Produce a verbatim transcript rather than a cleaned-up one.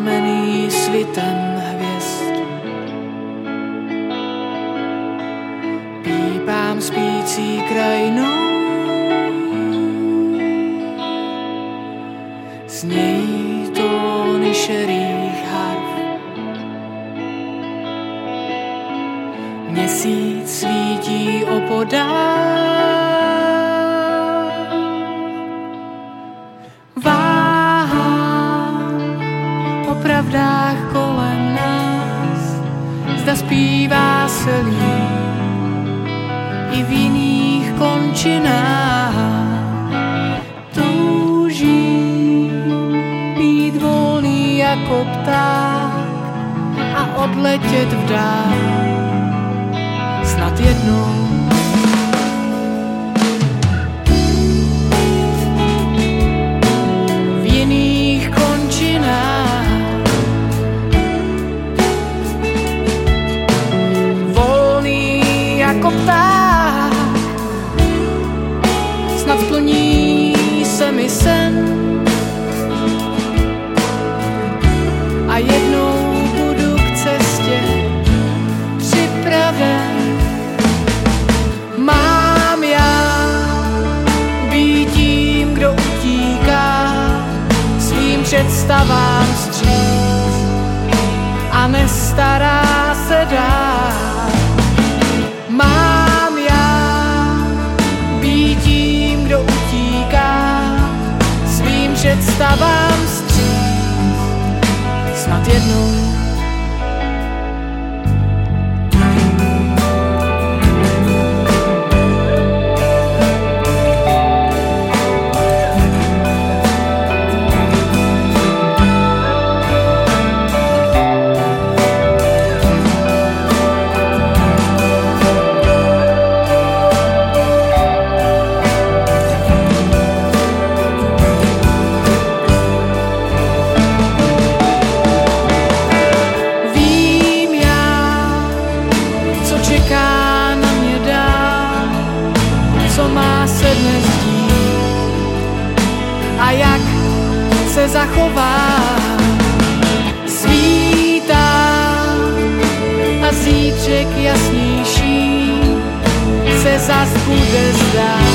oznámený svitem hvězd. Pípám spící krajinou, znějí tóny šerých harf. Měsíc svítí opodál, o pravdách kolem nás, zda zpívá se líp i v jiných končinách. Toužím být volný jako pták a odletět v dál, snad jednou. Jako pták, snad splní se mi sen a jednou budu k cestě připraven. Mám já být tím, kdo utíká svým představám vstříc a nestará se dál. Mám já být tím, kdo utíká svým představám vstříc, snad jednou. A jak se zachová, svítá a zítřek jasnější se zas bude zdát.